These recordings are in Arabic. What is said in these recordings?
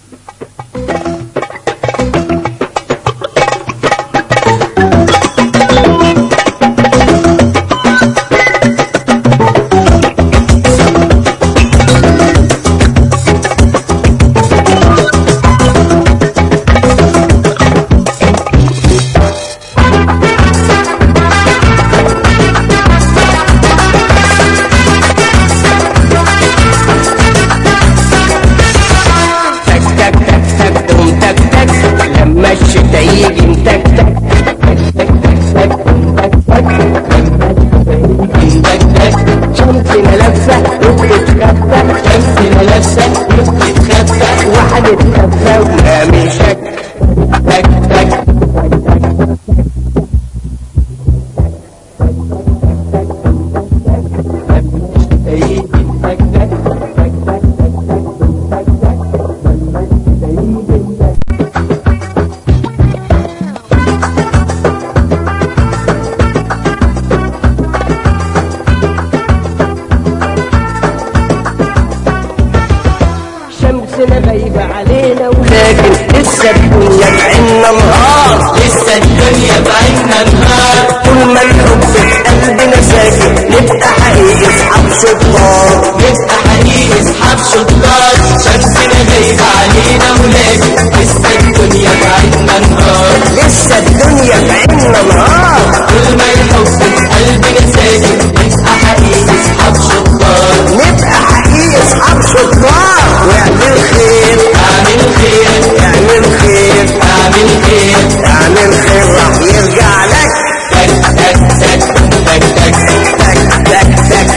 شمسنا غايبة علينا ولكن لسه الدنيا بعنا نهار، لسه الدنيا بعنا نهار. طول ما الحب في قلبنا ساكن نبقى حقيقي اصحاب شطار، نبقى حقيقي اصحاب شطار. شمسنا غايبة علينا ولكن لسه الدنيا بعنا نهار، لسه الدنيا بعنا نهار. طول ما الحب في قلبنا ساكن نبقى حقيقي اصحاب شطار، نبقى حقيقي اصحاب شطار. واعمل خير اعمل خير اعمل خير اعمل خير اعمل خير راح يرجع لك. تك تك تك تك تك تك تك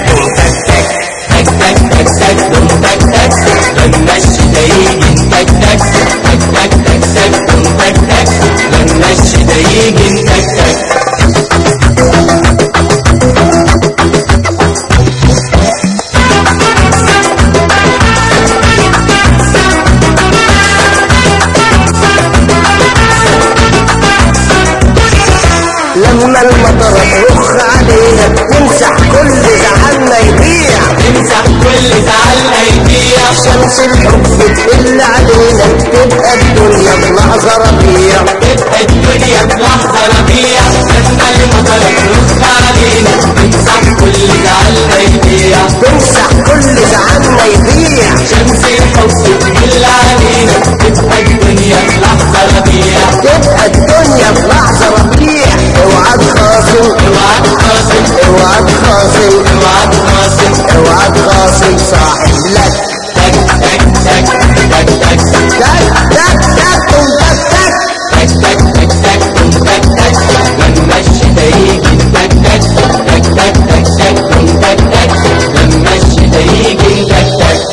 تك تك تك تك تك تك تك لما الشتا يجي تك تك تك تك تك تك تك لما الشتا يجي تك تك. لما المطر ترخ علينا نمسح كل زعلنا يضيع، نمسح كل زعلنا يضيع. شمس الحب تقل علينا تبقى الدنيا بلحظة ربيع، تبقى الدنيا بلحظة ربيع. لما المطر ترخ علينا نمسح كل زعلنا يضيع، تمسح كل زعلنا يضيع. شمس الحب تقل علينا تبقى الدنيا بلحظة ربيع، تبقى الدنيا بلحظة ربيع. اوعى تخاصم اوعى تخاصم اوعى تخاصم اوعى تخاصم اوعى تخاصم صاحب لك. تك تك تك تك تك تك تك تك تك تك تك تك تك تك لما الشتا يجي تك تك تك تك تك تك تك لما الشتا يجي تك تك.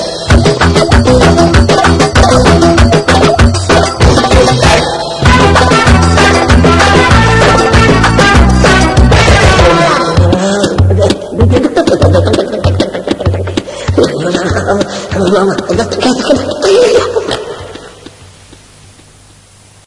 تك